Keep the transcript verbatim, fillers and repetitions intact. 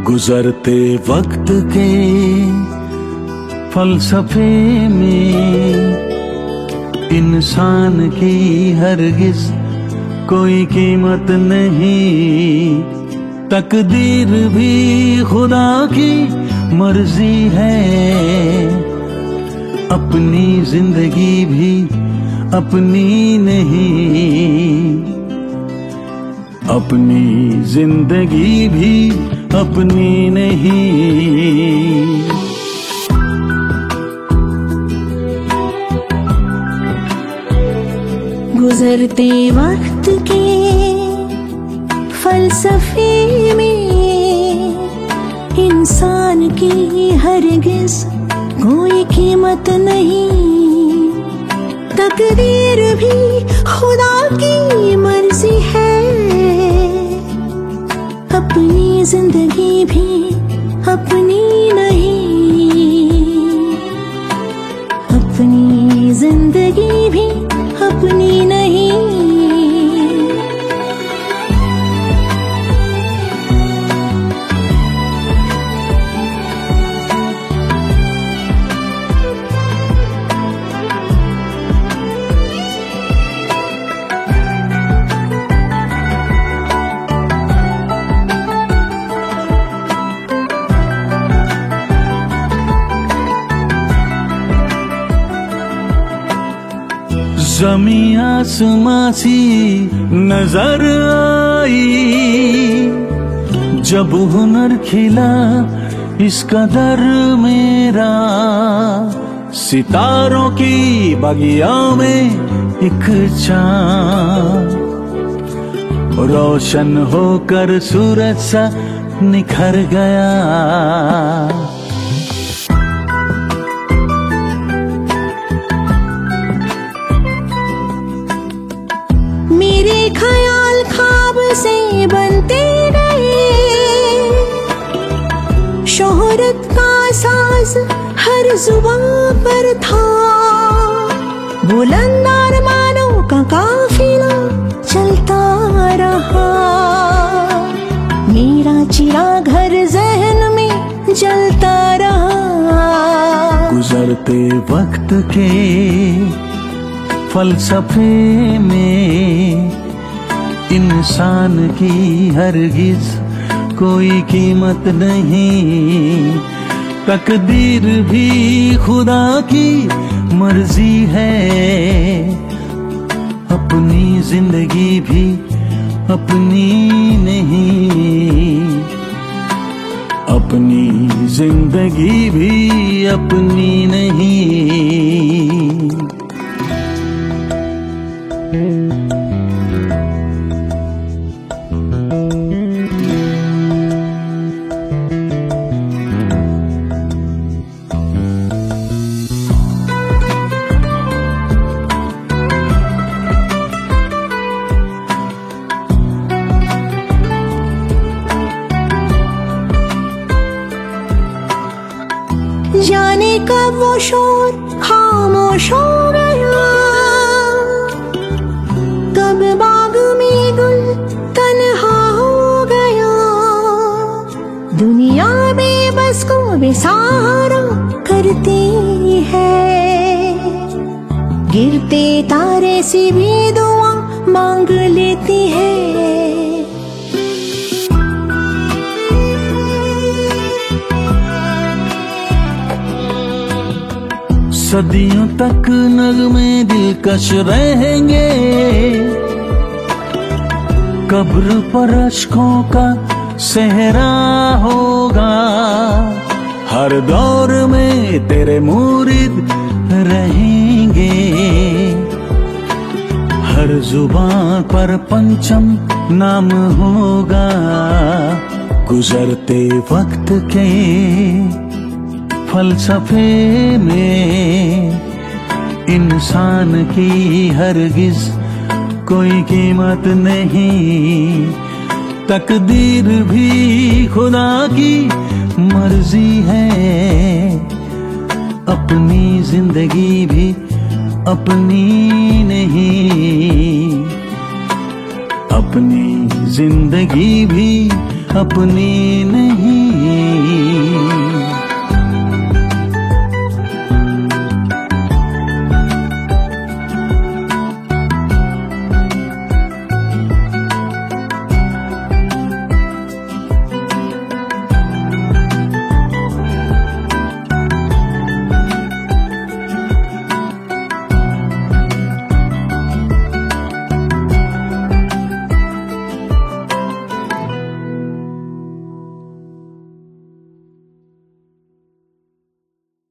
गुजरते वक्त के फलसफे में इंसान की हरगिज कोई कीमत नहीं। तकदीर भी खुदा की मर्जी है, अपनी जिंदगी भी अपनी नहीं। अपनी जिंदगी भी अपनी नहीं। गुजरते वक्त के फलसफे में इंसान की हरगिज कोई कीमत नहीं। तकदीर भी खुदा की मर्जी है, अपनी जिंदगी भी अपनी नहीं। अपनी जिंदगी भी अपनी नहीं। ज़मीं आसमां सी नजर आई जब हुनर खिला इस कदर मेरा। सितारों की बगिया में एक चाँद रोशन होकर सूरज सा निखर गया। मेरे ख्याल ख्वाब से बनते गए, शोहरत का साज हर जुबान पर था। बुलंद आरमानों का काफिला चलता रहा, मेरा चिराग घर जहन में जलता रहा। गुजरते वक्त के फलसफे में इंसान की हरगिज कोई कीमत नहीं। तकदीर भी खुदा की मर्जी है, अपनी जिंदगी भी अपनी नहीं। अपनी जिंदगी भी अपनी नहीं। जाने कब वो शोर खामोश हो गया, कब बाग में गुल तन्हा हो गया। दुनिया बेबस को बेसहारा करती है, गिरते तारे से भी दुआ मांग लेती है। सदियों तक नगमे दिलकश रहेंगे, कब्र पर अश्कों का सहरा होगा। हर दौर में तेरे मुरीद रहेंगे, हर जुबान पर पंचम नाम होगा। गुजरते वक्त के फलसफे में इंसान की हरगिज कोई कीमत नहीं। तकदीर भी खुदा की मर्जी है, अपनी जिंदगी भी अपनी नहीं। अपनी जिंदगी भी अपनी नहीं।